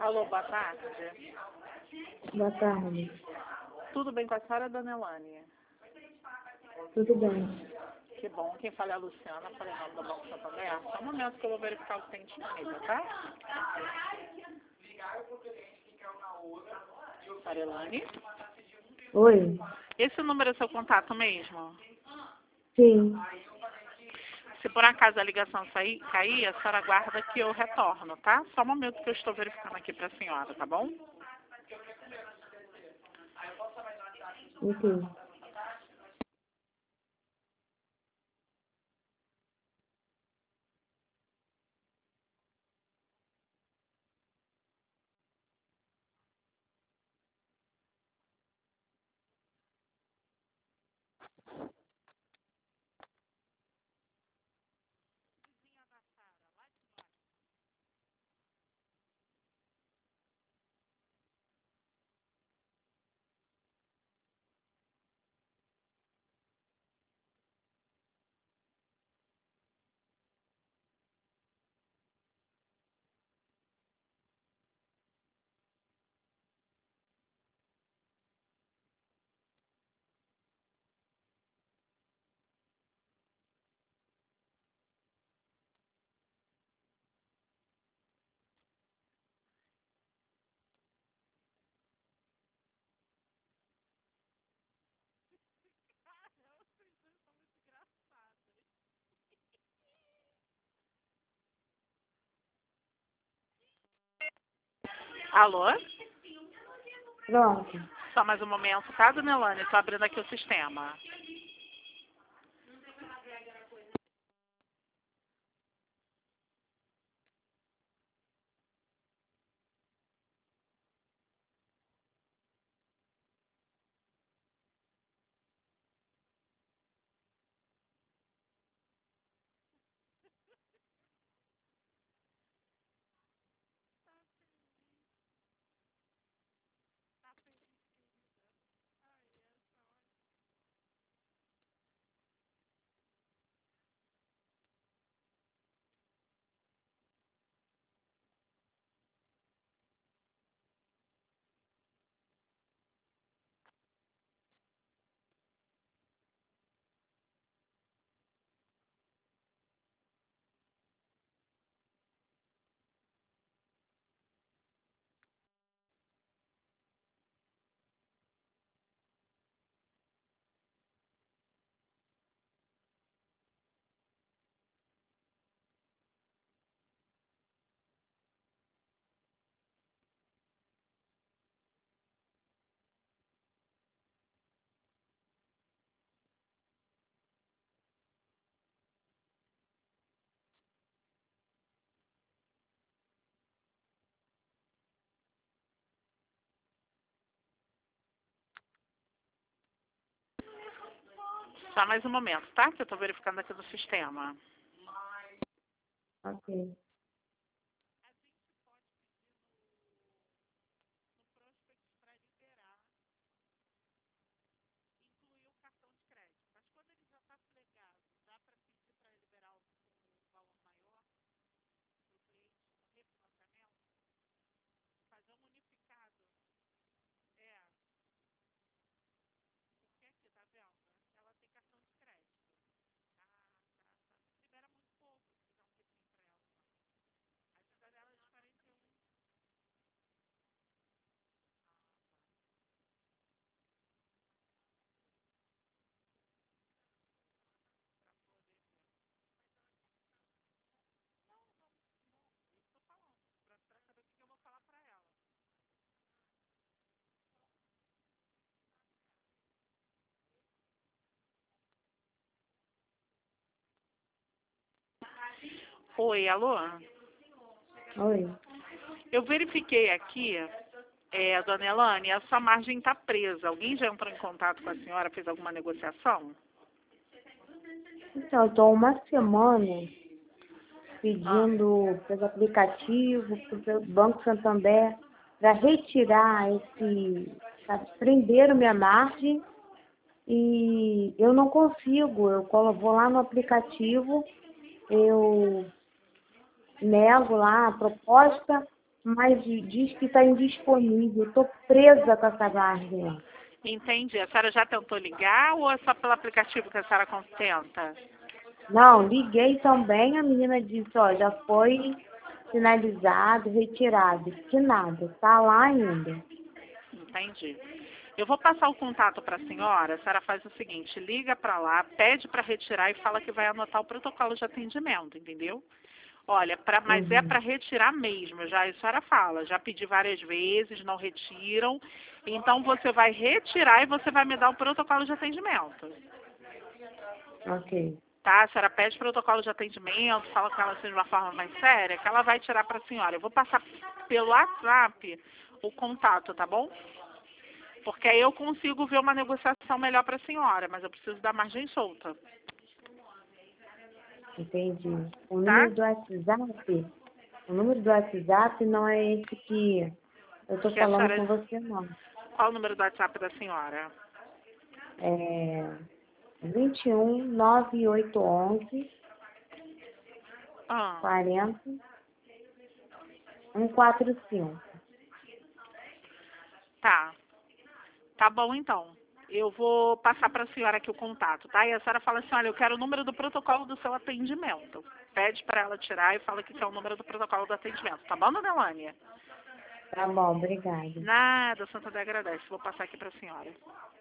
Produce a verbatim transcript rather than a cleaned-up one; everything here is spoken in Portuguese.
Alô, boa tarde. Boa tarde. Tudo bem com a senhora, dona Elane? Tudo bem. Que bom. Quem fala é a Luciana, falei em nome do Banco Santander. Só um momento que eu vou verificar o que tem disponível, tá? Senhora Elane? Oi? Esse número é seu contato mesmo? Sim. Se por acaso a ligação sair, cair, a senhora aguarda que eu retorno, tá? Só um momento que eu estou verificando aqui para a senhora, tá bom? Ok. Alô? Pronto. Só mais um momento, tá, dona Elane? Estou abrindo aqui o sistema. Só mais um momento, tá? Que eu estou verificando aqui no sistema. Ok. Oi, alô? Oi. Eu verifiquei aqui, é, dona Elane, a sua margem está presa. Alguém já entrou em contato com a senhora, fez alguma negociação? Então, eu estou uma semana Ah, pedindo pelo aplicativo, pelo Banco Santander, para retirar esse, sabe, prenderam minha margem e eu não consigo. Eu colo- vou lá no aplicativo, eu nego lá a proposta mas diz que está indisponível. Estou presa com essa margem. Entendi. A senhora já tentou ligar ou é só pelo aplicativo que a senhora tenta? Não, liguei também, a menina disse, ó, já foi finalizado, retirado. Que nada, tá lá ainda. Entendi. Eu vou passar o contato para a senhora. A senhora faz o seguinte, liga para lá, pede para retirar e fala que vai anotar o protocolo de atendimento, entendeu? Olha, pra, mas é Uhum. para retirar mesmo, já a senhora fala, já pedi várias vezes, não retiram, então você vai retirar e você vai me dar o protocolo de atendimento. Ok. Tá? A senhora pede protocolo de atendimento, fala com ela assim de uma forma mais séria, que ela vai tirar para a senhora. Eu vou passar pelo WhatsApp o contato, tá bom? Porque aí eu consigo ver uma negociação melhor para a senhora, mas eu preciso da margem solta, Entendi. O tá? número do WhatsApp, o número do WhatsApp não é esse que eu estou Que a falando com senhora... você, não. Qual o número do WhatsApp da senhora? É vinte e um, nove mil oitocentos e onze, Ah, quarenta, cento e quarenta e cinco. tá. Tá bom, então. Eu vou passar para a senhora aqui o contato, tá? E a senhora fala assim, olha, eu quero o número do protocolo do seu atendimento. Pede para ela tirar e fala que quer o número do protocolo do atendimento. Tá bom, dona Elânia? Tá bom, obrigada. Nada, Santa Dé agradece. Vou passar aqui para a senhora.